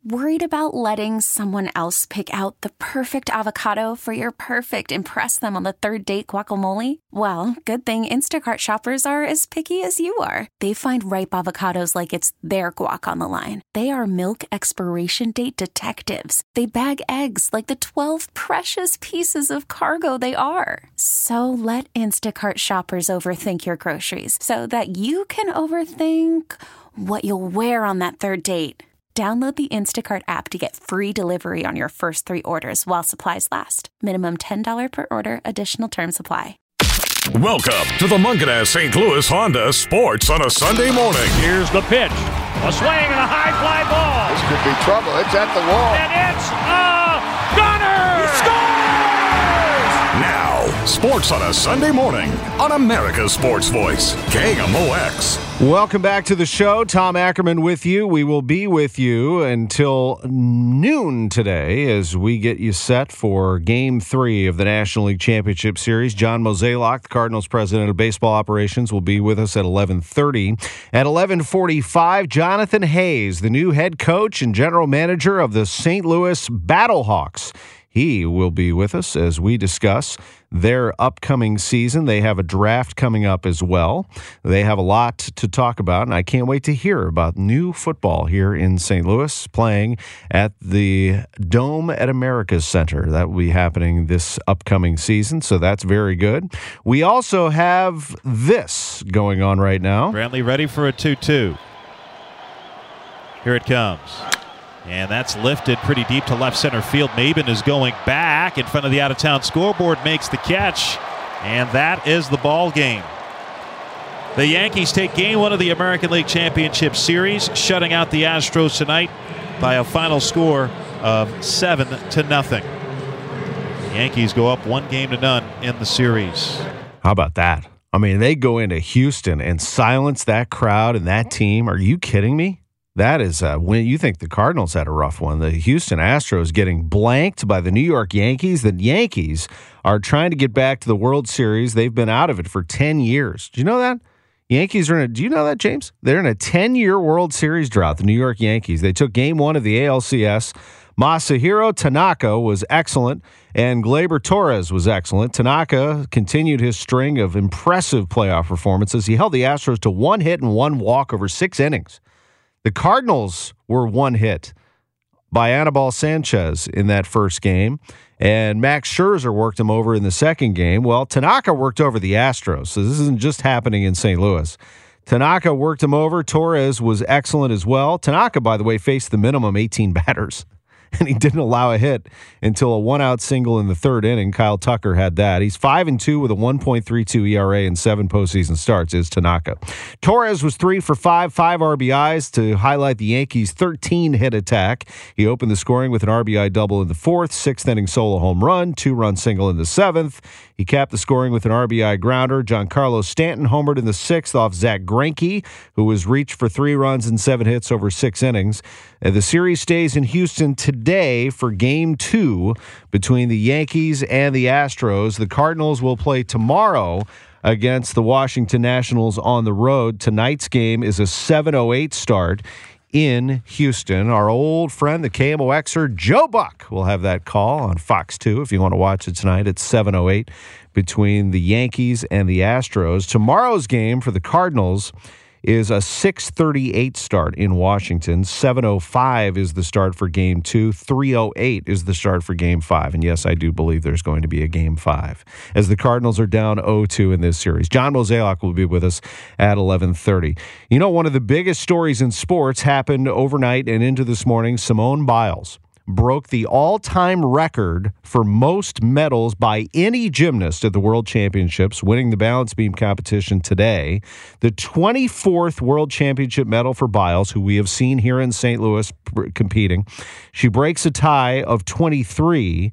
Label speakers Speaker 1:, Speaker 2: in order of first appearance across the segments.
Speaker 1: Worried about letting someone else pick out the perfect avocado for your perfect impress them on the third date guacamole? Well, good thing Instacart shoppers are as picky as you are. They find ripe avocados like it's their guac on the line. They are milk expiration date detectives. They bag eggs like the 12 precious pieces of cargo they are. So let Instacart shoppers overthink your groceries so that you can overthink what you'll wear on that third date. Download the Instacart app to get free delivery on your first 3 orders while supplies last. Minimum $10 per order. Additional terms apply.
Speaker 2: Welcome to the Mungenast St. Louis Honda Sports on a Sunday morning.
Speaker 3: Here's the pitch. A swing and a high fly ball.
Speaker 4: This could be trouble. It's at the wall.
Speaker 3: And it's a gunner!
Speaker 4: He scores!
Speaker 2: Now, sports on a Sunday morning on America's Sports Voice, KMOX.
Speaker 5: Welcome back to the show. Tom Ackerman with you. We will be with you until noon today as we get you set for Game 3 of the National League Championship Series. John Mozeliak, the Cardinals president of baseball operations, will be with us at 11:30. At 11:45, Jonathan Hayes, the new head coach and general manager of the St. Louis Battlehawks. He will be with us as we discuss their upcoming season. They have a draft coming up as well. They have a lot to talk about, and I can't wait to hear about new football here in St. Louis, playing at the Dome at America's Center. That will be happening this upcoming season, so that's very good. We also have this going on right now.
Speaker 3: Brantley ready for a 2-2. Here it comes. And that's lifted pretty deep to left center field. Maben is going back in front of the out-of-town scoreboard, makes the catch, and that is the ball game. The Yankees take Game 1 of the American League Championship Series, shutting out the Astros tonight by a final score of 7-0. The Yankees go up 1-0 in the series.
Speaker 5: How about that? I mean, they go into Houston and silence that crowd and that team. Are you kidding me? That is when you think the Cardinals had a rough one. The Houston Astros getting blanked by the New York Yankees. The Yankees are trying to get back to the World Series. They've been out of it for 10 years. Do you know that? Yankees are do you know that, James? They're in a 10-year World Series drought, the New York Yankees. They took Game 1 of the ALCS. Masahiro Tanaka was excellent, and Gleyber Torres was excellent. Tanaka continued his string of impressive playoff performances. He held the Astros to 1 hit and 1 walk over 6 innings. The Cardinals were 1 hit by Anibal Sanchez in that first game, and Max Scherzer worked him over in the second game. Well, Tanaka worked over the Astros, so this isn't just happening in St. Louis. Tanaka worked him over. Torres was excellent as well. Tanaka, by the way, faced the minimum 18 batters, and he didn't allow a hit until a 1-out single in the third inning. Kyle Tucker had that. He's 5-2 with a 1.32 ERA and 7 postseason starts is Tanaka. Torres was 3 for 5 RBIs to highlight the Yankees' 13-hit attack. He opened the scoring with an RBI double in the 4th, 6th inning solo home run, 2-run single in the 7th. He capped the scoring with an RBI grounder. Giancarlo Stanton homered in the 6th off Zach Greinke, who was reached for 3 runs and 7 hits over 6 innings. The series stays in Houston today for Game 2 between the Yankees and the Astros. The Cardinals will play tomorrow against the Washington Nationals on the road. Tonight's game is a 7:08 start in Houston. Our old friend, the KMOXer, Joe Buck, will have that call on Fox 2 if you want to watch it tonight at 7:08 between the Yankees and the Astros. Tomorrow's game for the Cardinals is a 6:38 start in Washington. 7:05 is the start for Game 2. 3:08 is the start for Game 5. And yes, I do believe there's going to be a Game 5 as the Cardinals are down 0-2 in this series. John Mozeliak will be with us at 11:30. You know, one of the biggest stories in sports happened overnight and into this morning. Simone Biles broke the all-time record for most medals by any gymnast at the World Championships, winning the balance beam competition today. The 24th World Championship medal for Biles, who we have seen here in St. Louis competing. She breaks a tie of 23.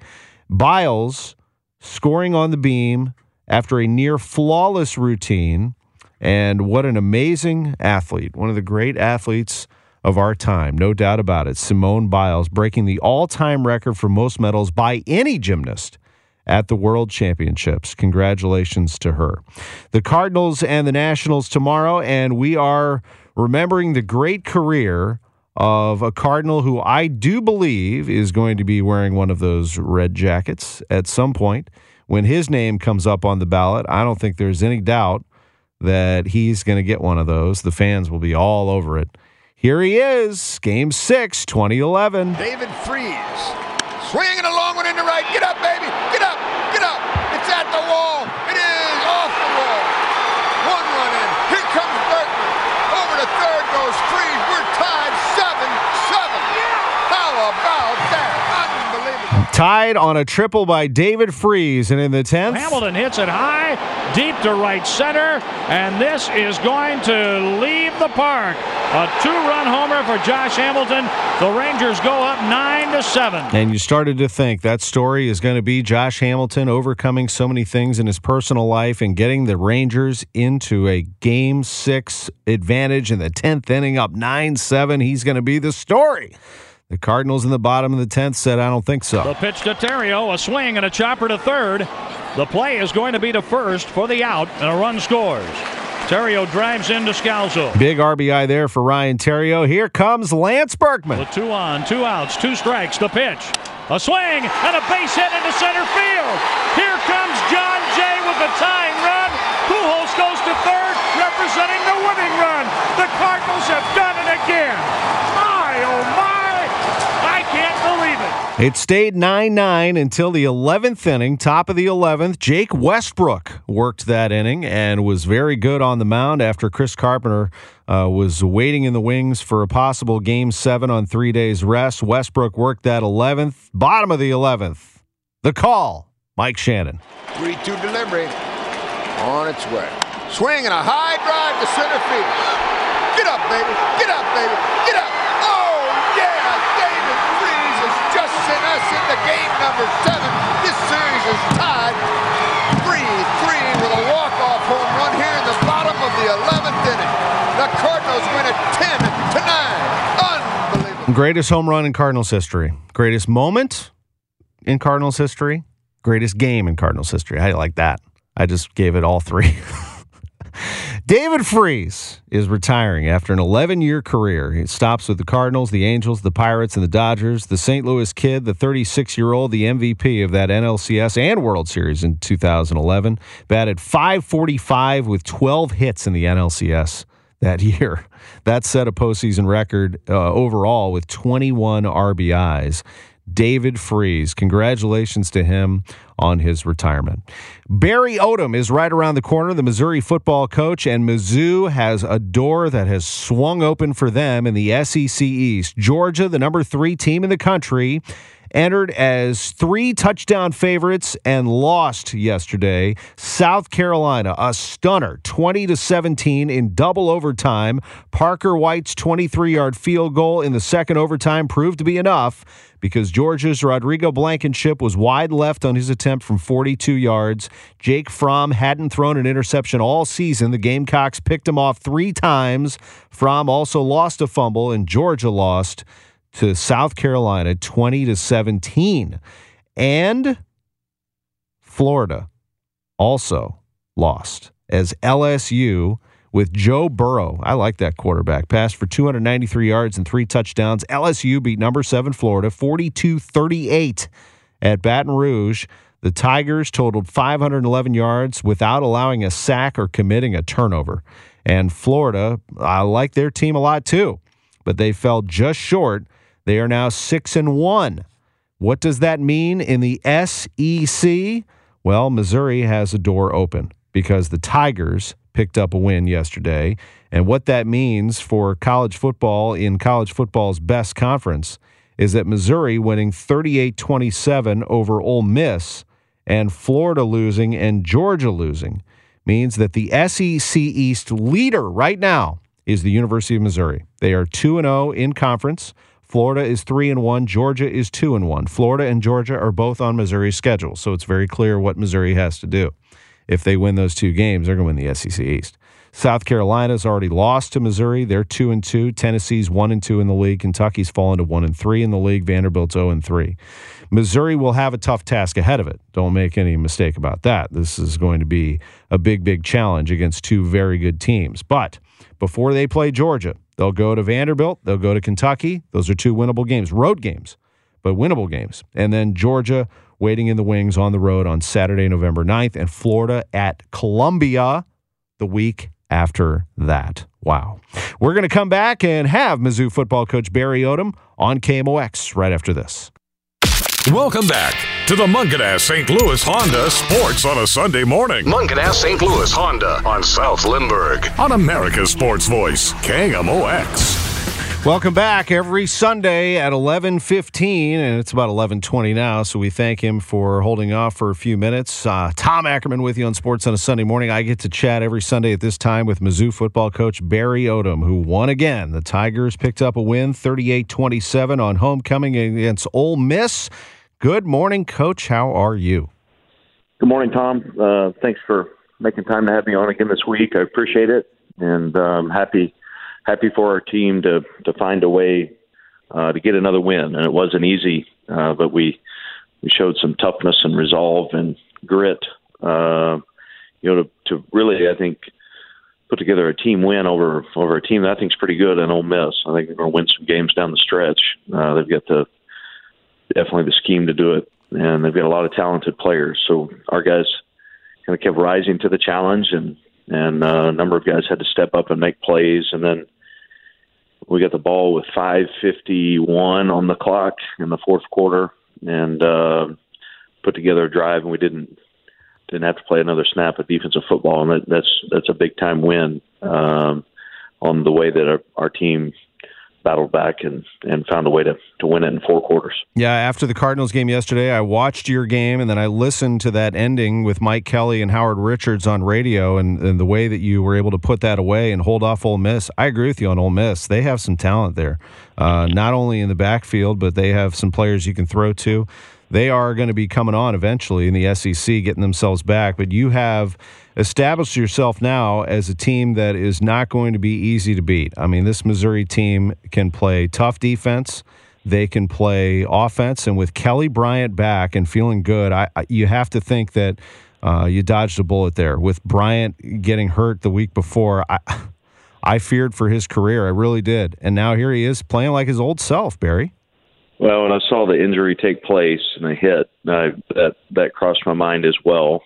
Speaker 5: Biles scoring on the beam after a near-flawless routine. And what an amazing athlete, one of the great athletes of our time, no doubt about it. Simone Biles breaking the all-time record for most medals by any gymnast at the World Championships. Congratulations to her. The Cardinals and the Nationals tomorrow, and we are remembering the great career of a Cardinal who I do believe is going to be wearing one of those red jackets at some point. When his name comes up on the ballot, I don't think there's any doubt that he's going to get one of those. The fans will be all over it. Here he is, Game 6, 2011.
Speaker 4: David Freese. Swinging a long one into right. Get up, baby. Get up. Get up. It's at the wall. It is off the wall. One run in. Here comes Berkman. Over to third goes Freese. We're tied 7-7. How about that? Unbelievable.
Speaker 5: Tied on a triple by David Freese. And in the 10th,
Speaker 6: Hamilton hits it high, deep to right center, and this is going to leave the park. A 2-run homer for Josh Hamilton. The Rangers go up 9-7.
Speaker 5: and you started to think that story is going to be Josh Hamilton overcoming so many things in his personal life and getting the Rangers into a Game 6 advantage in the 10th inning up 9-7. He's going to be the story. The Cardinals in the bottom of the 10th said, I don't think so.
Speaker 6: The pitch to Terrio, a swing and a chopper to third. The play is going to be to first for the out, and a run scores. Terrio drives into Scalzo.
Speaker 5: Big RBI there for Ryan Terrio. Here comes Lance Berkman.
Speaker 6: With 2 on, 2 outs, 2 strikes, the pitch. A swing and a base hit into center field. Here comes John Jay with the tying run. Pujols goes to third, representing the winning run. The Cardinals have done it again. My, oh my, I can't believe it.
Speaker 5: It stayed 9-9 until the 11th inning, top of the 11th. Jake Westbrook worked that inning and was very good on the mound after Chris Carpenter was waiting in the wings for a possible Game 7 on 3 days rest. Westbrook worked that 11th, bottom of the 11th. The call, Mike Shannon.
Speaker 4: 3-2 delivery. On its way. Swing and a high drive to center field. Get up, baby. Get up, baby. Get up. Oh, yeah. David Freese has just sent us into game number 7. This series is tied 3-3 with a walk-off home run here in the bottom of the 11th inning. The Cardinals win it 10-9. Unbelievable.
Speaker 5: Greatest home run in Cardinals history. Greatest moment in Cardinals history. Greatest game in Cardinals history. How do you like that? I just gave it all 3. David Freese is retiring after an 11-year career. He stops with the Cardinals, the Angels, the Pirates, and the Dodgers. The St. Louis Kid, the 36-year-old, the MVP of that NLCS and World Series in 2011, batted .545 with 12 hits in the NLCS that year. That set a postseason record overall with 21 RBIs. David Freese, congratulations to him on his retirement. Barry Odom is right around the corner, the Missouri football coach, and Mizzou has a door that has swung open for them in the SEC East. Georgia, the number 3 team in the country, entered as 3 touchdown favorites and lost yesterday. South Carolina, a stunner, 20-17 in double overtime. Parker White's 23-yard field goal in the second overtime proved to be enough because Georgia's Rodrigo Blankenship was wide left on his attempt from 42 yards. Jake Fromm hadn't thrown an interception all season. The Gamecocks picked him off 3 times. Fromm also lost a fumble, and Georgia lost to South Carolina 20-17. And Florida also lost as LSU with Joe Burrow. I like that quarterback. Passed for 293 yards and 3 touchdowns. LSU beat number 7 Florida 42-38 at Baton Rouge. The Tigers totaled 511 yards without allowing a sack or committing a turnover. And Florida, I like their team a lot too, but they fell just short. They are now 6-1. What does that mean in the SEC? Well, Missouri has a door open because the Tigers picked up a win yesterday. And what that means for college football in college football's best conference is that Missouri winning 38-27 over Ole Miss and Florida losing and Georgia losing means that the SEC East leader right now is the University of Missouri. They are 2-0 in conference. Florida is 3-1. Georgia is 2-1. Florida and Georgia are both on Missouri's schedule, so it's very clear what Missouri has to do. If they win those 2 games, they're going to win the SEC East. South Carolina's already lost to Missouri. They're 2-2. Tennessee's 1-2 in the league. Kentucky's fallen to 1-3 in the league. Vanderbilt's 0-3. Missouri will have a tough task ahead of it. Don't make any mistake about that. This is going to be a big, big challenge against 2 very good teams. But before they play Georgia, They'll go to Vanderbilt. They'll go to Kentucky. Those are 2 winnable games, road games, but winnable games. And then Georgia waiting in the wings on the road on Saturday, November 9th, and Florida at Columbia the week after that. Wow. We're going to come back and have Mizzou football coach Barry Odom on KMOX right after this.
Speaker 2: Welcome back to the Mungenast St. Louis Honda Sports on a Sunday morning. Mungenast St. Louis Honda on South Lindbergh on America's Sports Voice, KMOX.
Speaker 5: Welcome back every Sunday at 11:15, and it's about 11:20 now, so we thank him for holding off for a few minutes. Tom Ackerman with you on Sports on a Sunday morning. I get to chat every Sunday at this time with Mizzou football coach Barry Odom, who won again. The Tigers picked up a win, 38-27 on homecoming against Ole Miss. Good morning, Coach. How are you?
Speaker 7: Good morning, Tom. Thanks for making time to have me on again this week. I appreciate it, and I'm happy for our team to find a way to get another win. And it wasn't easy, but we showed some toughness and resolve and grit, to really, I think, put together a team win over a team that I think is pretty good in Ole Miss. I think they're going to win some games down the stretch. They've got definitely the scheme to do it, and they've got a lot of talented players. So our guys kind of kept rising to the challenge, and a number of guys had to step up and make plays. And then we got the ball with 5:51 on the clock in the fourth quarter, and put together a drive, and we didn't have to play another snap of defensive football, and that's a big time win on the way that our team battled back and found a way to win it in 4 quarters.
Speaker 5: Yeah, after the Cardinals game yesterday, I watched your game, and then I listened to that ending with Mike Kelly and Howard Richards on radio, and the way that you were able to put that away and hold off Ole Miss. I agree with you on Ole Miss. They have some talent there, not only in the backfield, but they have some players you can throw to. They are going to be coming on eventually in the SEC, getting themselves back, but you have established yourself now as a team that is not going to be easy to beat. I mean, this Missouri team can play tough defense. They can play offense. And with Kelly Bryant back and feeling good, you have to think that you dodged a bullet there. With Bryant getting hurt the week before, I feared for his career. I really did. And now here he is playing like his old self, Barry.
Speaker 7: Well, when I saw the injury take place and I hit, that crossed my mind as well.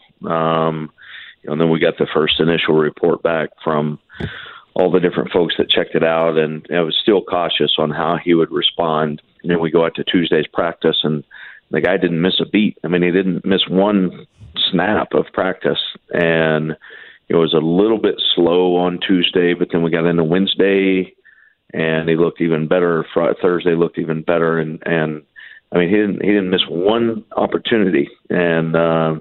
Speaker 7: And then we got the first initial report back from all the different folks that checked it out, and I was still cautious on how he would respond. And then we go out to Tuesday's practice, and the guy didn't miss a beat. I mean, he didn't miss one snap of practice, and it was a little bit slow on Tuesday, but then we got into Wednesday, and he looked even better. Thursday looked even better, and I mean, he didn't miss one opportunity, and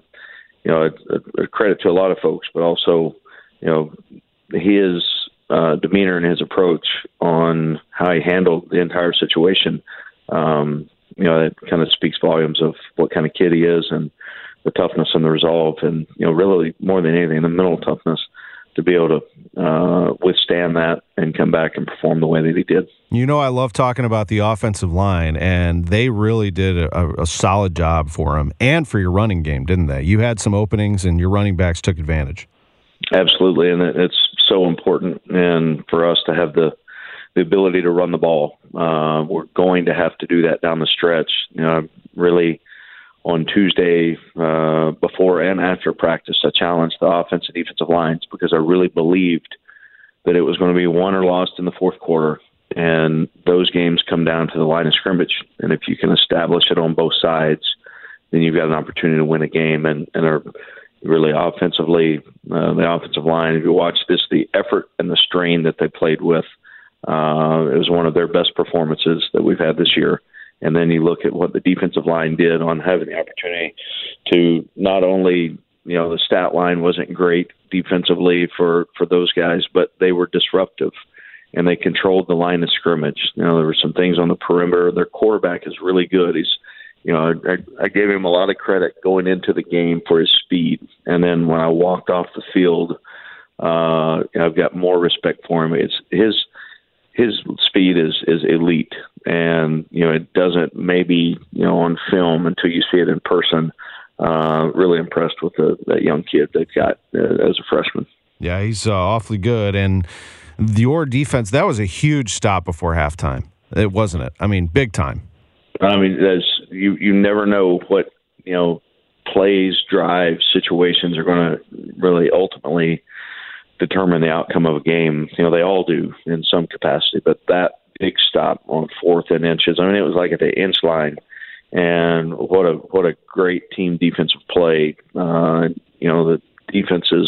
Speaker 7: a credit to a lot of folks, but also, his demeanor and his approach on how he handled the entire situation. It kind of speaks volumes of what kind of kid he is, and the toughness and the resolve, and really more than anything, the mental toughness to be able to withstand that and come back and perform the way that he did.
Speaker 5: I love talking about the offensive line, and they really did a solid job for him and for your running game, didn't they? You had some openings, and your running backs took advantage. Absolutely, and it's so important, and for us to have the ability to run the ball. We're going to have to do that down the stretch. Really, on Tuesday, before and after practice, I challenged the offensive and defensive lines because I really believed that it was going to be won or lost in the fourth quarter. And those games come down to the line of scrimmage. And if you can establish it on both sides, then you've got an opportunity to win a game. And are really offensively, the offensive line, if you watch this, the effort and the strain that they played with, it was one of their best performances that we've had this year. And then you look at what the defensive line did on having the opportunity to not only, the stat line wasn't great defensively for those guys, but they were disruptive and they controlled the line of scrimmage. There were some things on the perimeter. Their quarterback is really good. He's, I gave him a lot of credit going into the game for his speed. And then when I walked off the field, I've got more respect for him. It's his speed is elite, and it doesn't maybe on film until you see it in person. Really impressed with that young kid they've got as a freshman. Yeah, he's awfully good, and your defense, that was a huge stop before halftime. It wasn't it? I mean, big time.
Speaker 7: I mean, you never know what, plays, drives, situations are going to really ultimately determine the outcome of a game. They all do in some capacity, but that big stop on 4th and inches, I mean, it was like at the inch line, and what a great team defensive play. The defenses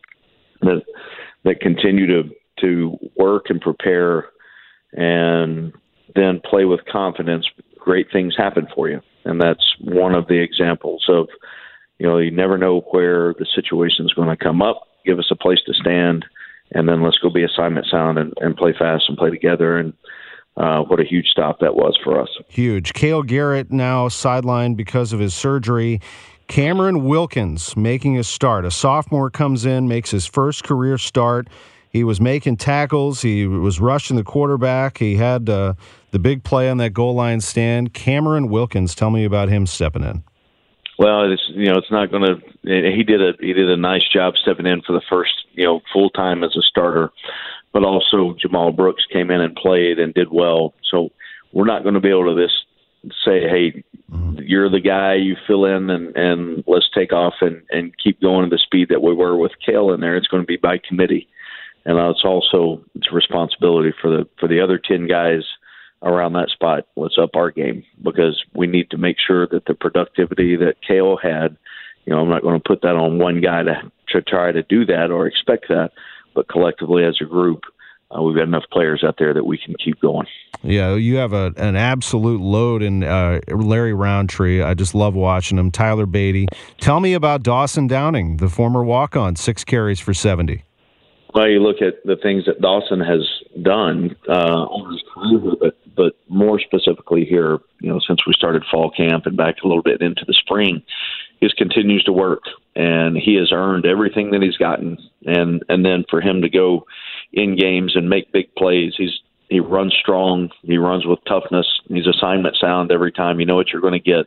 Speaker 7: that continue to work and prepare and then play with confidence, great things happen for you. And that's one of the examples of, you never know where the situation is going to come up. Give us a place to stand, and then let's go be assignment sound and play fast and play together. And what a huge stop that was for us.
Speaker 5: Huge. Cale Garrett now sidelined because of his surgery. Cameron Wilkins making a start. A sophomore comes in, makes his first career start. He was making tackles. He was rushing the quarterback. He had the big play on that goal line stand. Cameron Wilkins, tell me about him stepping in.
Speaker 7: Well, it's not going to. He did a nice job stepping in for the first, full time as a starter, but also Jamal Brooks came in and played and did well. So we're not going to be able to just say, hey, you're the guy, you fill in and let's take off and keep going at the speed that we were with Cale in there. It's going to be by committee. And it's a responsibility for the other 10 guys around that spot. Let's up our game, because we need to make sure that the productivity that Cale had, I'm not going to put that on one guy to try to do that or expect that, but collectively as a group, we've got enough players out there that we can keep going.
Speaker 5: Yeah, you have an absolute load in Larry Roundtree. I just love watching him. Tyler Beatty. Tell me about Dawson Downing, the former walk-on, 6 carries for 70.
Speaker 7: Well, you look at the things that Dawson has done over his career, but more specifically here, since we started fall camp and back a little bit into the spring, he continues to work, and he has earned everything that he's gotten. And then for him to go in games and make big plays, he runs strong, he runs with toughness, he's assignment sound every time. You know what you're going to get.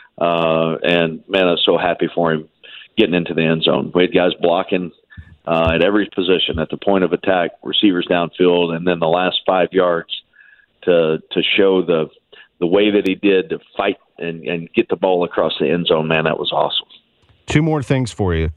Speaker 7: And man, I'm so happy for him getting into the end zone. We had guys blocking at every position, at the point of attack, receivers downfield, and then the last 5 yards to show the way that he did to fight and get the ball across the end zone. Man, that was awesome.
Speaker 5: 2 more things for you.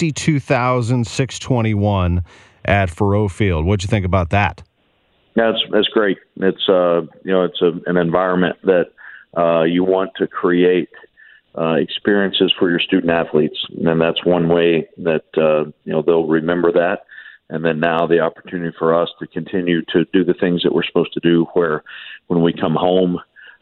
Speaker 5: 62,621 at Faurot Field. What'd you think about that?
Speaker 7: That's great. It's it's an environment that you want to create experiences for your student athletes, and that's one way that they'll remember that. And then now the opportunity for us to continue to do the things that we're supposed to do, where when we come home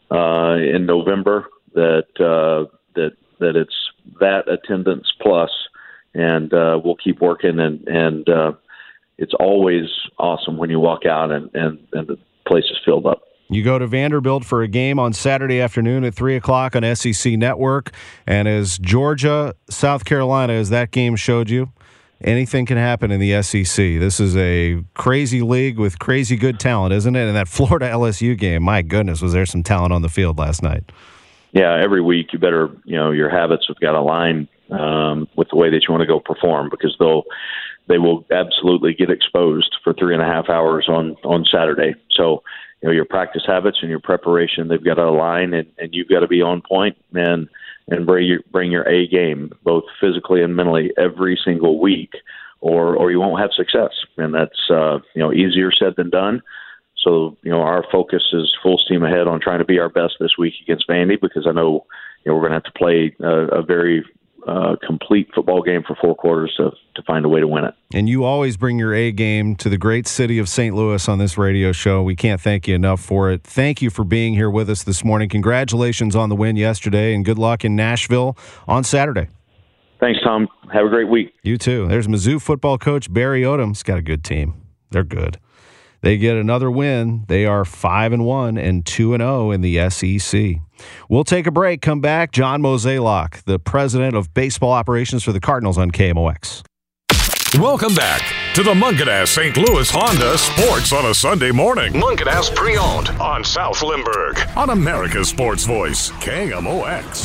Speaker 7: in November, that it's that attendance plus, and we'll keep working. And it's always awesome when you walk out and the place is filled up.
Speaker 5: You go to Vanderbilt for a game on Saturday afternoon at 3 o'clock on SEC Network. And as Georgia, South Carolina, as that game showed you, anything can happen in the SEC. This is a crazy league with crazy good talent, isn't it? And that Florida LSU game, my goodness, was there some talent on the field last night.
Speaker 7: Yeah, every week you better, your habits have got to align with the way that you want to go perform, because they will absolutely get exposed for 3.5 hours on Saturday. So, your practice habits and your preparation, they've got to align, and you've got to be on point and bring your A game, both physically and mentally, every single week, or you won't have success. And that's easier said than done. So our focus is full steam ahead on trying to be our best this week against Vandy, because I know we're going to have to play a very complete football game for 4 quarters to find a way to win it. And
Speaker 5: you always bring your A game to the great city of St. Louis on this radio show. We can't thank you enough for it. Thank you for being here with us this morning. Congratulations on the win yesterday, and good luck in Nashville on Saturday. Thanks, Tom. Have a great week. You too. There's Mizzou football coach Barry Odom. He's got a good team. They're good. They get another win. They are 5-1 and 2-0 in the SEC. We'll take a break. Come back. John Mozeliak, the president of baseball operations for the Cardinals on KMOX.
Speaker 2: Welcome back to the Mungenast St. Louis Honda Sports on a Sunday morning. Mungenast Pre-Owned on South Limburg on America's Sports Voice, KMOX.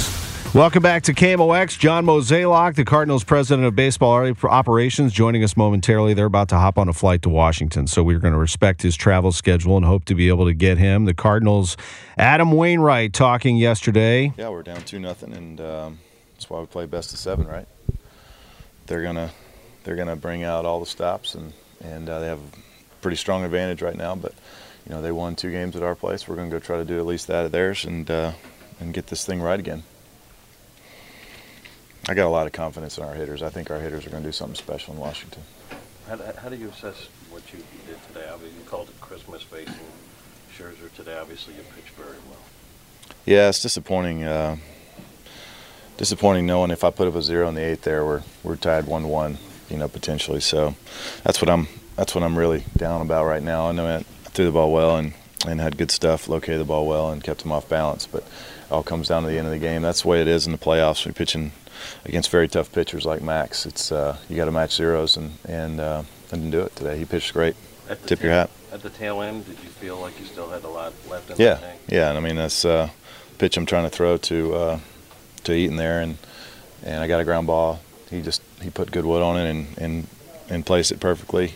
Speaker 5: Welcome back to KMOX. John Mozeliak, the Cardinals president of baseball operations, joining us momentarily. They're about to hop on a flight to Washington, so we're going to respect his travel schedule and hope to be able to get him. The Cardinals, Adam Wainwright talking yesterday.
Speaker 8: Yeah, we're down 2-0, and that's why we play best of 7, right? They're gonna bring out all the stops, and they have a pretty strong advantage right now. But they won 2 games at our place. We're going to go try to do at least that at theirs, and get this thing right again. I got a lot of confidence in our hitters. I think our hitters are going to do something special in Washington.
Speaker 9: How do you assess what you did today? Obviously, you called it Christmas facing Scherzer today. Obviously, you pitched very well. Yeah,
Speaker 8: it's disappointing. Disappointing knowing if I put up a 0 in the 8th there, we're tied 1-1, potentially. So that's what I'm really down about right now. I know I threw the ball well and had good stuff, located the ball well, and kept them off balance. But it all comes down to the end of the game. That's the way it is in the playoffs. We're pitching against very tough pitchers like Max. It's you got to match zeros, and didn't do it today. He pitched great. Tip your hat.
Speaker 9: At the tail end, did you feel like you still had a lot left in
Speaker 8: the
Speaker 9: tank?
Speaker 8: Yeah, and I mean that's the pitch I'm trying to throw to Eaton there, and I got a ground ball. He put good wood on it and placed it perfectly.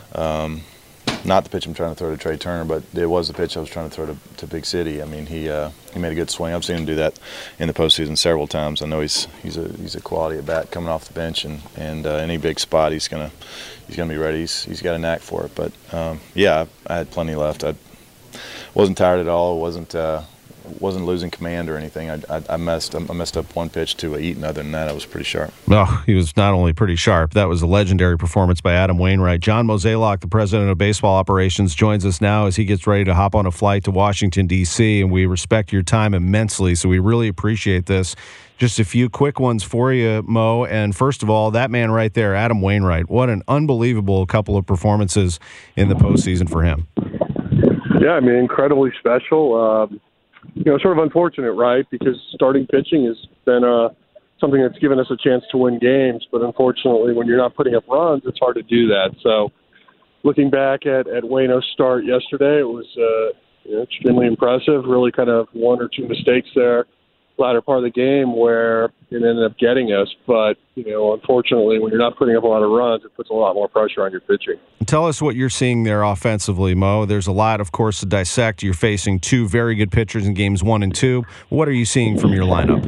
Speaker 8: Not the pitch I'm trying to throw to Trey Turner, but it was the pitch I was trying to throw to Big City. I mean, he made a good swing. I've seen him do that in the postseason several times. I know he's a quality at bat coming off the bench, and any big spot he's gonna be ready. He's got a knack for it. But I had plenty left. I wasn't tired at all. Wasn't losing command or anything. I messed up one pitch to Eaton. Other than that, I was pretty sharp.
Speaker 5: Oh, he was not only pretty sharp. That was a legendary performance by Adam Wainwright. John Mozeliak, the president of baseball operations, joins us now as he gets ready to hop on a flight to Washington, D.C., and we respect your time immensely, so we really appreciate this. Just a few quick ones for you, Mo. And first of all, that man right there, Adam Wainwright, what an unbelievable couple of performances in the postseason for him.
Speaker 10: Yeah, I mean, incredibly special. Sort of unfortunate, right? Because starting pitching has been something that's given us a chance to win games. But unfortunately, when you're not putting up runs, it's hard to do that. So looking back at Waino's start yesterday, it was extremely impressive. Really kind of 1 or 2 mistakes there latter part of the game where it ended up getting us. But, unfortunately, when you're not putting up a lot of runs, it puts a lot more pressure on your pitching.
Speaker 5: Tell us what you're seeing there offensively, Mo. There's a lot, of course, to dissect. You're facing 2 very good pitchers in games 1 and 2. What are you seeing from your lineup?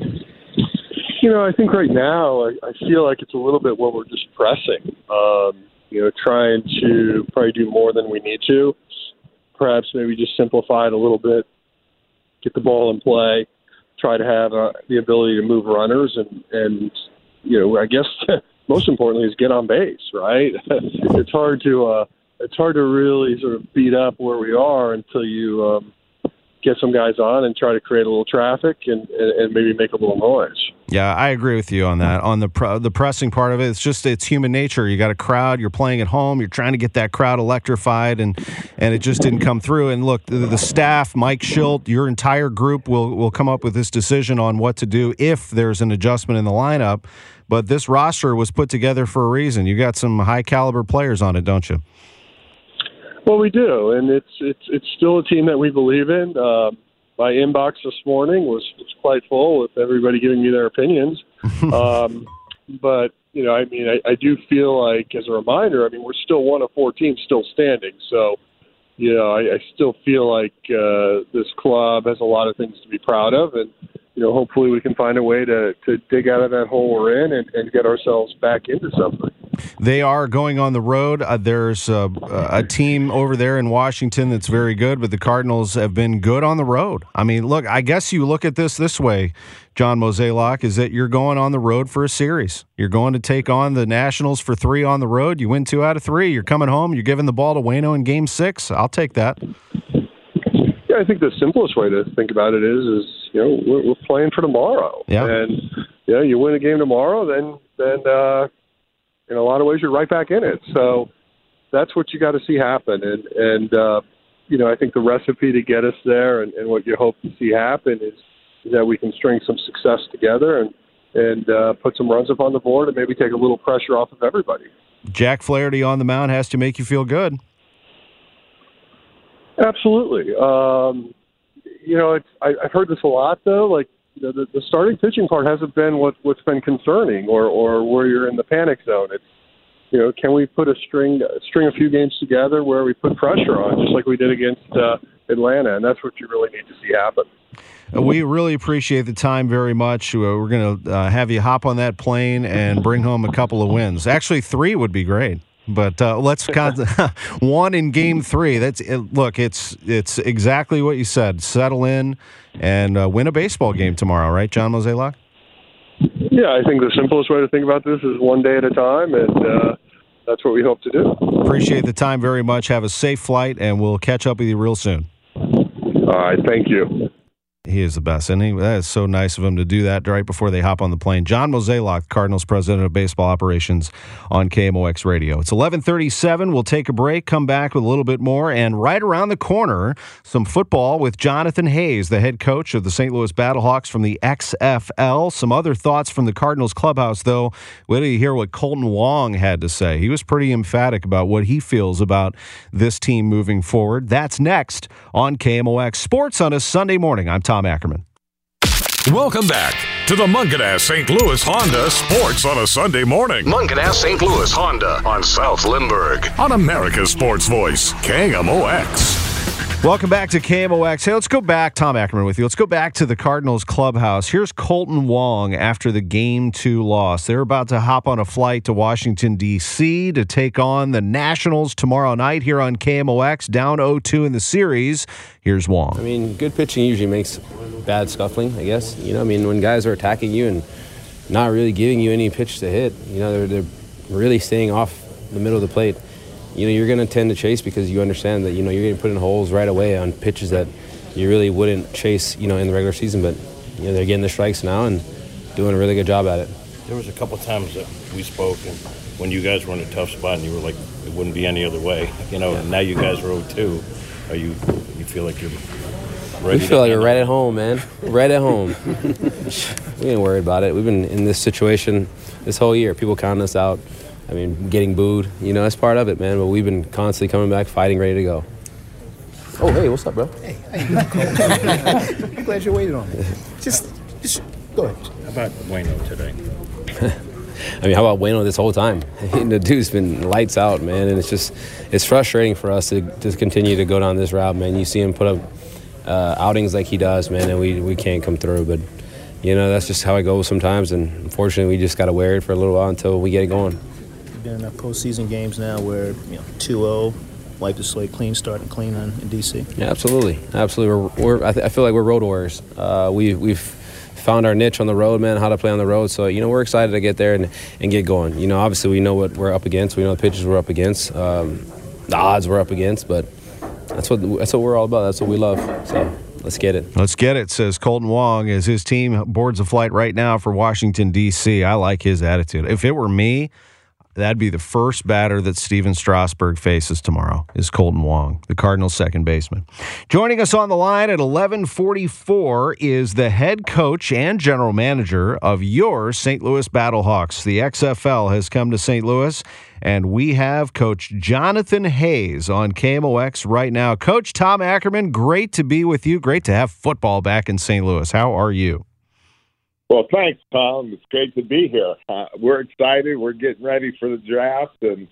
Speaker 10: I think right now I feel like it's a little bit what we're just pressing. Trying to probably do more than we need to. Perhaps maybe just simplify it a little bit, get the ball in play, try to have the ability to move runners, and I guess most importantly is get on base. Right? It's hard to really sort of beat up where we are until you get some guys on and try to create a little traffic and maybe make a little noise.
Speaker 5: Yeah, I agree with you on that. On the pressing part of it, it's human nature. You got a crowd, you're playing at home, you're trying to get that crowd electrified, and it just didn't come through. And look, the staff, Mike Schilt, your entire group will come up with this decision on what to do if there's an adjustment in the lineup. But this roster was put together for a reason. You got some high caliber players on it, don't you?
Speaker 10: Well, we do, and it's still a team that we believe in. My inbox this morning was quite full with everybody giving me their opinions. But, I do feel like, as a reminder, we're still one of 4 teams still standing. So, I still feel like this club has a lot of things to be proud of. And, hopefully we can find a way to dig out of that hole we're in and get ourselves back into something.
Speaker 5: They are going on the road. There's a team over there in Washington that's very good, but the Cardinals have been good on the road. Look, I guess you look at this way, John Mozeliak, is that you're going on the road for a series. You're going to take on the Nationals for 3 on the road. You win 2 out of 3. You're coming home. You're giving the ball to Waino in Game 6. I'll take that.
Speaker 10: Yeah, I think the simplest way to think about it is we're playing for tomorrow.
Speaker 5: Yeah.
Speaker 10: And you win a game tomorrow, then in a lot of ways you're right back in it. So that's what you got to see happen. And I think the recipe to get us there and what you hope to see happen is that we can string some success together and put some runs up on the board and maybe take a little pressure off of everybody.
Speaker 5: Jack Flaherty on the mound has to make you feel good.
Speaker 10: Absolutely. I've heard this a lot, though. Like, the starting pitching part hasn't been what's been concerning, or where you're in the panic zone. It's, can we put string a few games together where we put pressure on, just like we did against Atlanta, and that's what you really need to see happen.
Speaker 5: We really appreciate the time very much. We're going to have you hop on that plane and bring home a couple of wins. Actually, 3 would be great. But let's count 1 in Game 3. Look, it's exactly what you said. Settle in and win a baseball game tomorrow, right, John Mozeliak?
Speaker 10: Yeah, I think the simplest way to think about this is one day at a time, and that's what we hope to do.
Speaker 5: Appreciate the time very much. Have a safe flight, and we'll catch up with you real soon.
Speaker 10: All right, thank you.
Speaker 5: He is the best, isn't he? That is so nice of him to do that right before they hop on the plane. John Mozeliak, Cardinals president of baseball operations on KMOX Radio. It's 11:37. We'll take a break, come back with a little bit more, and right around the corner, some football with Jonathan Hayes, the head coach of the St. Louis Battlehawks from the XFL. Some other thoughts from the Cardinals clubhouse, though. Wait till you hear what Colton Wong had to say. He was pretty emphatic about what he feels about this team moving forward. That's next on KMOX Sports on a Sunday morning. I'm Tom Ackerman.
Speaker 2: Welcome back to the Mungenast St. Louis Honda Sports on a Sunday morning. Mungenast St. Louis Honda on South Lindbergh on America's Sports Voice, KMOX.
Speaker 5: Welcome back to KMOX. Hey, let's go back, Tom Ackerman with you. Let's go back to the Cardinals clubhouse. Here's Colton Wong after the Game 2 loss. They're about to hop on a flight to Washington, D.C. to take on the Nationals tomorrow night here on KMOX, down 0-2 in the series. Here's Wong.
Speaker 11: I mean, good pitching usually makes bad scuffling, I guess. When guys are attacking you and not really giving you any pitch to hit, they're really staying off the middle of the plate. You're going to tend to chase because you understand that, you're getting put in holes right away on pitches that you really wouldn't chase, in the regular season. But, they're getting the strikes now and doing a really good job at it.
Speaker 9: There was a couple times that we spoke, and when you guys were in a tough spot and you were like, it wouldn't be any other way. And now you guys are 0-2. You feel like you're ready?
Speaker 11: We feel like we're right at home, man. Right at home. We ain't worried about it. We've been in this situation this whole year. People counting us out. Getting booed, that's part of it, man. But we've been constantly coming back, fighting, ready to go. Oh, hey, what's up, bro?
Speaker 12: Hey, how you doing, Coach? I'm glad you waited on me. Just go ahead.
Speaker 9: How about Bueno today?
Speaker 11: How about Bueno this whole time? The dude's been lights out, man, and it's frustrating for us to continue to go down this route, man. You see him put up outings like he does, man, and we can't come through, but that's just how it goes sometimes, and unfortunately we just got to wear it for a little while until we get it going.
Speaker 12: Been in postseason games now where 2-0, wipe the slate clean, starting clean in DC.
Speaker 11: Yeah, absolutely. I feel like we're road warriors. We've found our niche on the road, man, how to play on the road. So we're excited to get there and get going. Obviously we know what we're up against. We know the pitches we're up against, the odds we're up against. But that's what we're all about. That's what we love. So let's get it.
Speaker 5: Let's get it, says Colton Wong, as his team boards a flight right now for Washington, D.C. I like his attitude. If it were me, that'd be the first batter that Steven Strasburg faces tomorrow, is Colton Wong, the Cardinals' second baseman. Joining us on the line at 11:44 is the head coach and general manager of your St. Louis Battlehawks. The XFL has come to St. Louis, and we have Coach Jonathan Hayes on KMOX right now. Coach Tom Ackerman, great to be with you. Great to have football back in St. Louis. How are you?
Speaker 13: Well, thanks, Tom. It's great to be here. We're excited. We're getting ready for the draft, and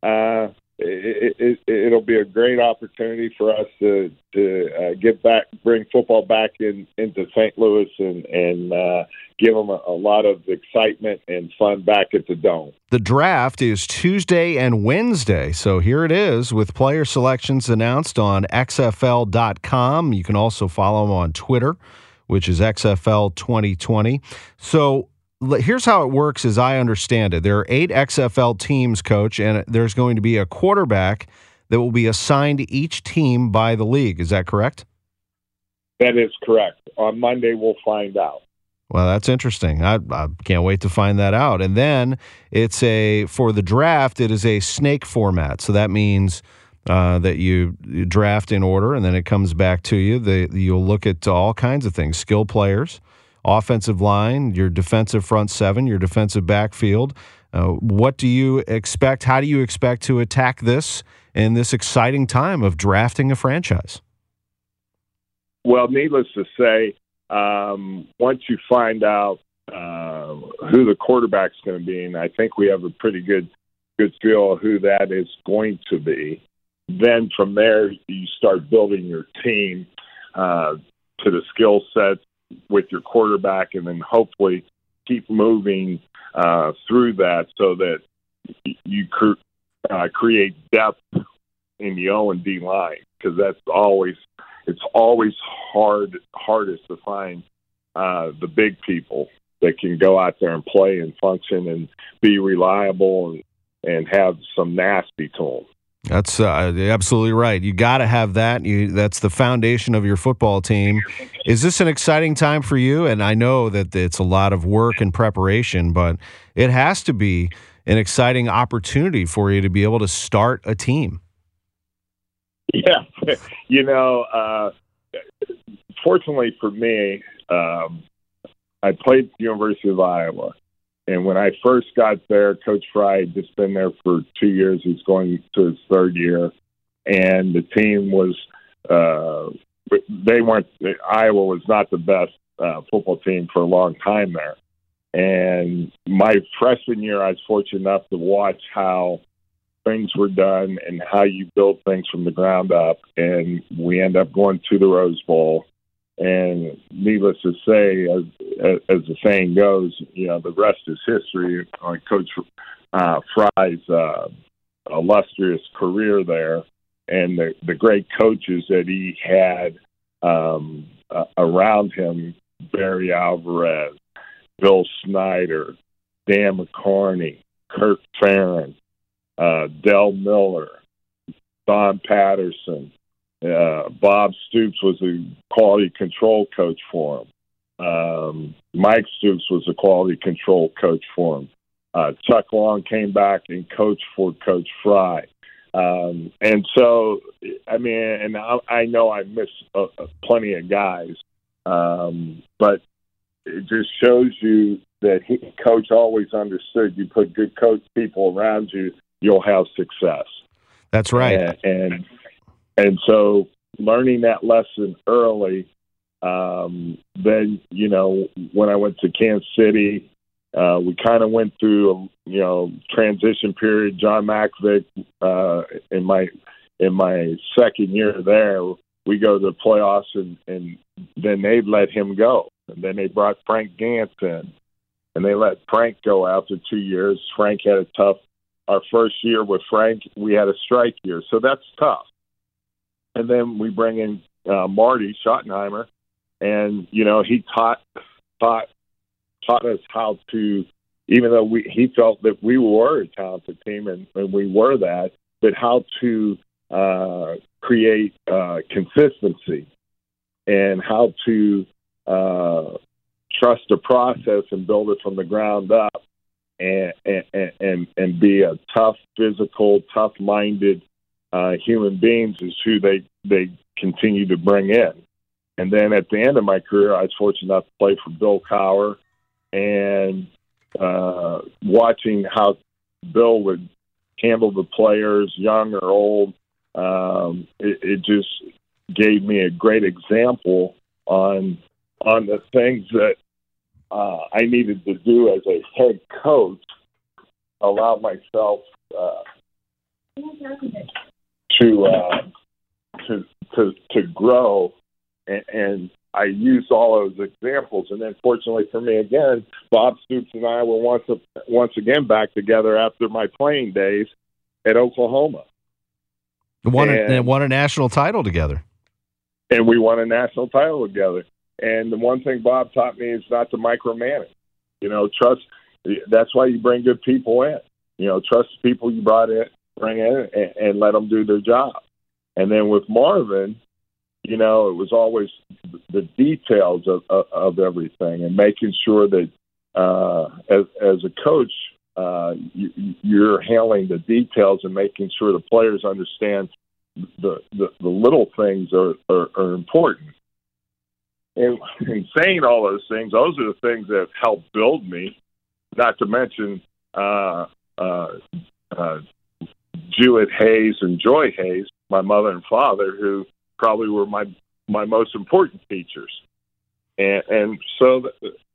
Speaker 13: it'll be a great opportunity for us to get back, bring football back into St. Louis, and give them a lot of excitement and fun back at the Dome.
Speaker 5: The draft is Tuesday and Wednesday, so here it is with player selections announced on XFL.com. You can also follow them on Twitter, which is XFL 2020. So here's how it works as I understand it. There are 8 XFL teams, Coach, and there's going to be a quarterback that will be assigned to each team by the league. Is that correct?
Speaker 13: That is correct. On Monday, we'll find out.
Speaker 5: Well, that's interesting. I can't wait to find that out. And then for the draft, it is a snake format. So that means that you draft in order, and then it comes back to you. You'll look at all kinds of things: skill players, offensive line, your defensive front seven, your defensive backfield. What do you expect? How do you expect to attack this in this exciting time of drafting a franchise?
Speaker 13: Well, needless to say, once you find out who the quarterback's going to be, and I think we have a pretty good feel of who that is going to be, then from there you start building your team to the skill set with your quarterback, and then hopefully keep moving through that so that you create depth in the O&D line, because it's always hardest to find the big people that can go out there and play and function and be reliable and have some nasty to them.
Speaker 5: That's absolutely right. You got to have that. That's the foundation of your football team. Is this an exciting time for you? And I know that it's a lot of work and preparation, but it has to be an exciting opportunity for you to be able to start a team.
Speaker 13: Yeah. Fortunately for me, I played at the University of Iowa. And when I first got there, Coach Fry had just been there for 2 years. He's going to his third year. And the team was, Iowa was not the best football team for a long time there. And my freshman year, I was fortunate enough to watch how things were done and how you build things from the ground up. And we end up going to the Rose Bowl. And needless to say, as the saying goes, the rest is history on Coach Fry's illustrious career there, and the great coaches that he had around him: Barry Alvarez, Bill Snyder, Dan McCarney, Kirk Ferentz, Del Miller, Don Patterson. Bob Stoops was a quality control coach for him. Mike Stoops was a quality control coach for him. Chuck Long came back and coached for Coach Fry. And so, I know I miss plenty of guys, but it just shows you that Coach always understood you put good coach people around you, you'll have success.
Speaker 5: That's right.
Speaker 13: And so learning that lesson early, then, when I went to Kansas City, we kind of went through a, transition period. John Mackovic, in my second year there, we go to the playoffs and then they let him go. And then they brought Frank Gantz in and they let Frank go after 2 years. Frank had our first year with Frank, we had a strike year. So that's tough. And then we bring in Marty Schottenheimer, and he taught us how to, even though he felt that we were a talented team and we were that, but how to create consistency and how to trust the process and build it from the ground up, and be a tough, physical, tough-minded human beings is who they continue to bring in. And then at the end of my career, I was fortunate enough to play for Bill Cowher, and watching how Bill would handle the players, young or old, it just gave me a great example on the things that I needed to do as a head coach, allow myself to grow, and I used all those examples. And then, fortunately for me, again, Bob Stoops and I were once again back together after my playing days at Oklahoma.
Speaker 5: Won a national title together.
Speaker 13: And we won a national title together. And the one thing Bob taught me is not to micromanage. Trust. That's why you bring good people in. Trust the people you bring in, and let them do their job. And then with Marvin, it was always the details of everything, and making sure that as a coach, you're handling the details and making sure the players understand the little things are important. And in saying all those things, those are the things that have helped build me, not to mention Jewett Hayes and Joy Hayes, my mother and father, who probably were my most important teachers. and so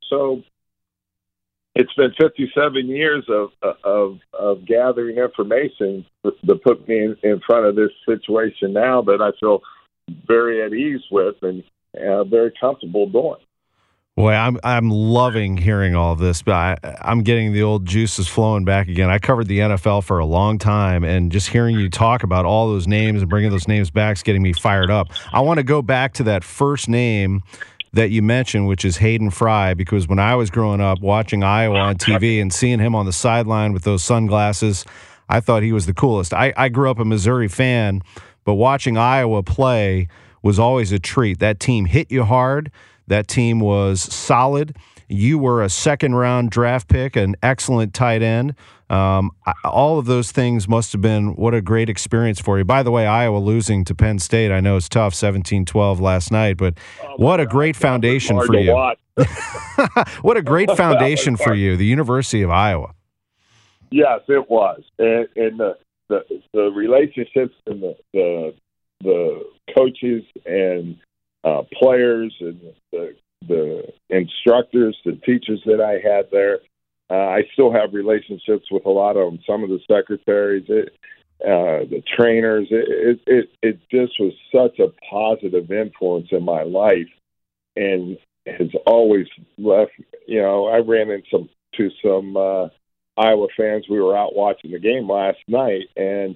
Speaker 13: it's been 57 years of gathering information to put me in front of this situation now that I feel very at ease with and very comfortable doing.
Speaker 5: Boy, I'm loving hearing all of this, but I'm getting the old juices flowing back again. I covered the NFL for a long time, and just hearing you talk about all those names and bringing those names back is getting me fired up. I want to go back to that first name that you mentioned, which is Hayden Fry, because when I was growing up watching Iowa on TV and seeing him on the sideline with those sunglasses, I thought he was the coolest. I grew up a Missouri fan, but watching Iowa play was always a treat. That team hit you hard. That team was solid. You were a second-round draft pick, an excellent tight end. All of those things must have been what a great experience for you. By the way, Iowa losing to Penn State, I know it's tough, 17-12 last night, but what a great foundation for you. What a great foundation for you, the University of Iowa.
Speaker 13: Yes, it was. And the relationships and the coaches and players and the instructors, the teachers that I had there. I still have relationships with a lot of them. Some of the secretaries, the trainers. It just was such a positive influence in my life, and has always left. I ran into some Iowa fans. We were out watching the game last night, and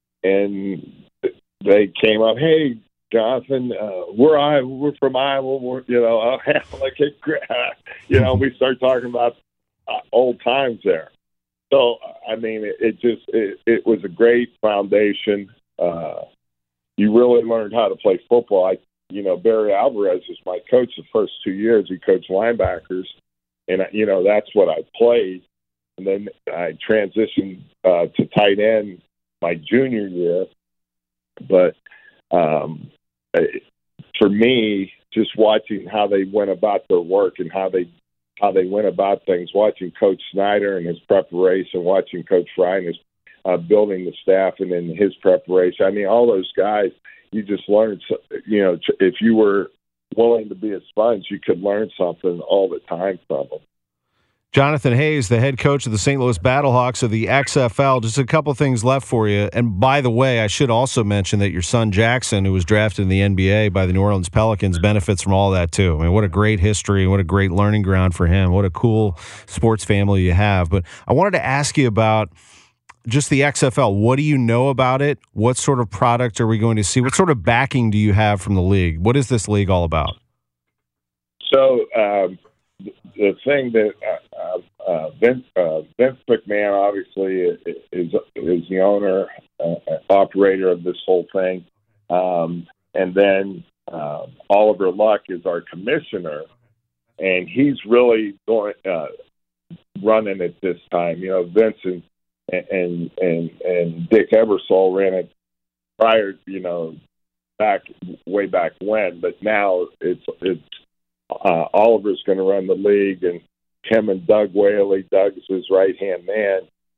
Speaker 13: they came up, "Hey, Jonathan, we're from Iowa. We start talking about old times there. So, I mean, it was a great foundation. You really learned how to play football. Barry Alvarez was my coach the first 2 years. He coached linebackers, and that's what I played. And then I transitioned to tight end my junior year, but. For me, just watching how they went about their work and how they went about things, watching Coach Snyder and his preparation, watching Coach Fry and his building the staff and then his preparation. I mean, all those guys, you just learned. If you were willing to be a sponge, you could learn something all the time from them.
Speaker 5: Jonathan Hayes, the head coach of the St. Louis Battlehawks of the XFL. Just a couple things left for you. And by the way, I should also mention that your son Jackson, who was drafted in the NBA by the New Orleans Pelicans, benefits from all that too. I mean, what a great history and what a great learning ground for him. What a cool sports family you have. But I wanted to ask you about just the XFL. What do you know about it? What sort of product are we going to see? What sort of backing do you have from the league? What is this league all about?
Speaker 13: So, the thing that Vince McMahon obviously is the owner, operator of this whole thing, and then Oliver Luck is our commissioner, and he's really running it this time. Vince and Dick Ebersol ran it prior, way back when, but now it's. Oliver's going to run the league, and him and Doug Whaley, Doug's his right-hand man,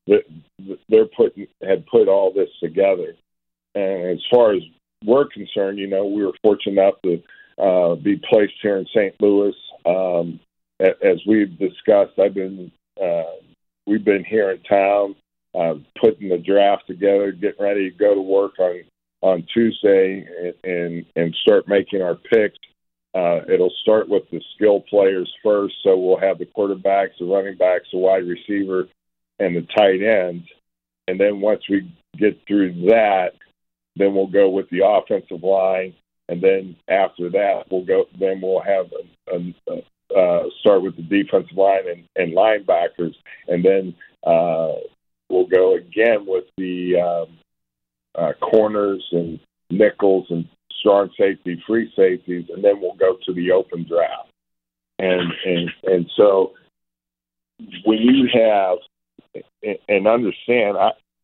Speaker 13: had put all this together. And as far as we're concerned, we were fortunate enough to be placed here in St. Louis. As we've discussed, we've been here in town, putting the draft together, getting ready to go to work on Tuesday and start making our picks. It'll start with the skill players first, so we'll have the quarterbacks, the running backs, the wide receiver, and the tight ends. And then once we get through that, then we'll go with the offensive line, and then after that, we'll have start with the defensive line and linebackers, and then we'll go again with the corners and nickels and strong safety, free safeties, and then we'll go to the open draft. And so when you have and understand,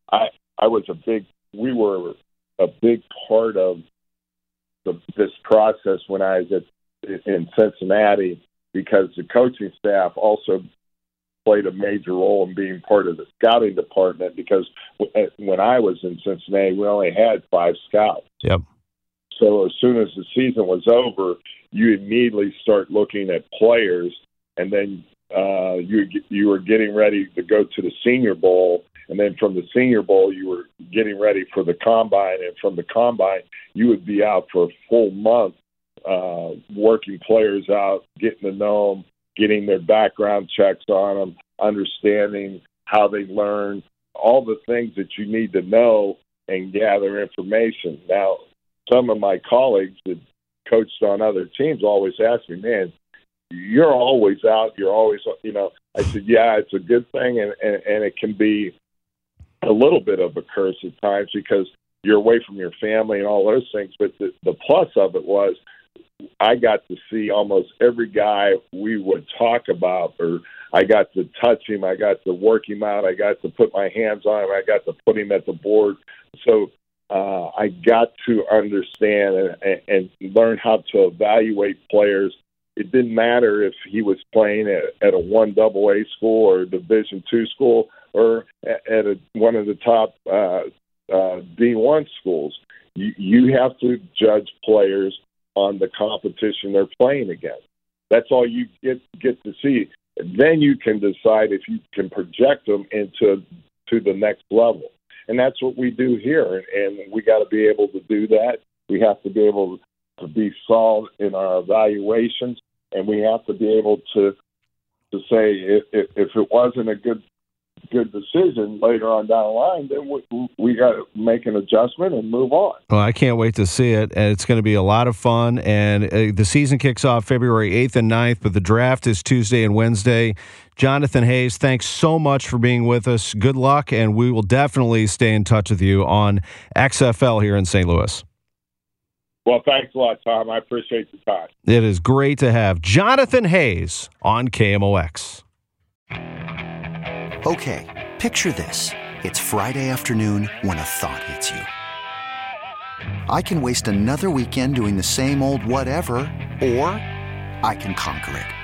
Speaker 13: we were a big part of this process when I was in Cincinnati, because the coaching staff also played a major role in being part of the scouting department, because when I was in Cincinnati, we only had 5 scouts.
Speaker 5: Yep.
Speaker 13: So as soon as the season was over, you immediately start looking at players, and then you were getting ready to go to the Senior Bowl, and then from the Senior Bowl you were getting ready for the Combine, and from the Combine you would be out for a full month working players out, getting to know them, getting their background checks on them, understanding how they learn, all the things that you need to know and gather information. Now, some of my colleagues that coached on other teams always ask me, man, you're always out, you're always, I said, yeah, it's a good thing, and it can be a little bit of a curse at times because you're away from your family and all those things, but the plus of it was I got to see almost every guy we would talk about, or I got to touch him, I got to work him out, I got to put my hands on him, I got to put him at the board. So I got to understand and learn how to evaluate players. It didn't matter if he was playing at a 1AA school or a Division II school or at one of the top D1 schools. You have to judge players on the competition they're playing against. That's all you get to see. Then you can decide if you can project them to the next level. And that's what we do here, and we got to be able to do that. We have to be able to be solid in our evaluations, and we have to be able to say if it wasn't a good decision later on down the line, then we got to make an adjustment and move on.
Speaker 5: Well, I can't wait to see it, and it's going to be a lot of fun. And the season kicks off February 8th and 9th, but the draft is Tuesday and Wednesday. Jonathan Hayes, thanks so much for being with us. Good luck, and we will definitely stay in touch with you on XFL here in St. Louis.
Speaker 13: Well, thanks a lot, Tom. I appreciate the time.
Speaker 5: It is great to have Jonathan Hayes on KMOX.
Speaker 14: Okay, picture this. It's Friday afternoon when a thought hits you. I can waste another weekend doing the same old whatever, or I can conquer it.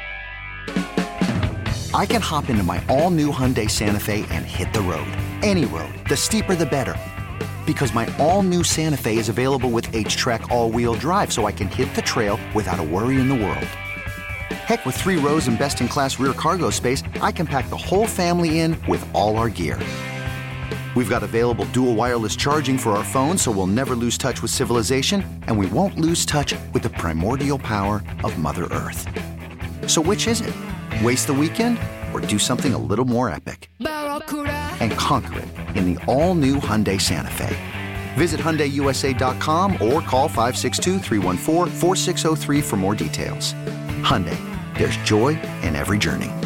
Speaker 14: I can hop into my all-new Hyundai Santa Fe and hit the road. Any road. The steeper, the better. Because my all-new Santa Fe is available with H-Track all-wheel drive, so I can hit the trail without a worry in the world. Heck, with 3 rows and best-in-class rear cargo space, I can pack the whole family in with all our gear. We've got available dual wireless charging for our phones, so we'll never lose touch with civilization, and we won't lose touch with the primordial power of Mother Earth. So which is it? Waste the weekend or do something a little more epic? And conquer it in the all-new Hyundai Santa Fe. Visit HyundaiUSA.com or call 562-314-4603 for more details. Hyundai, there's joy in every journey.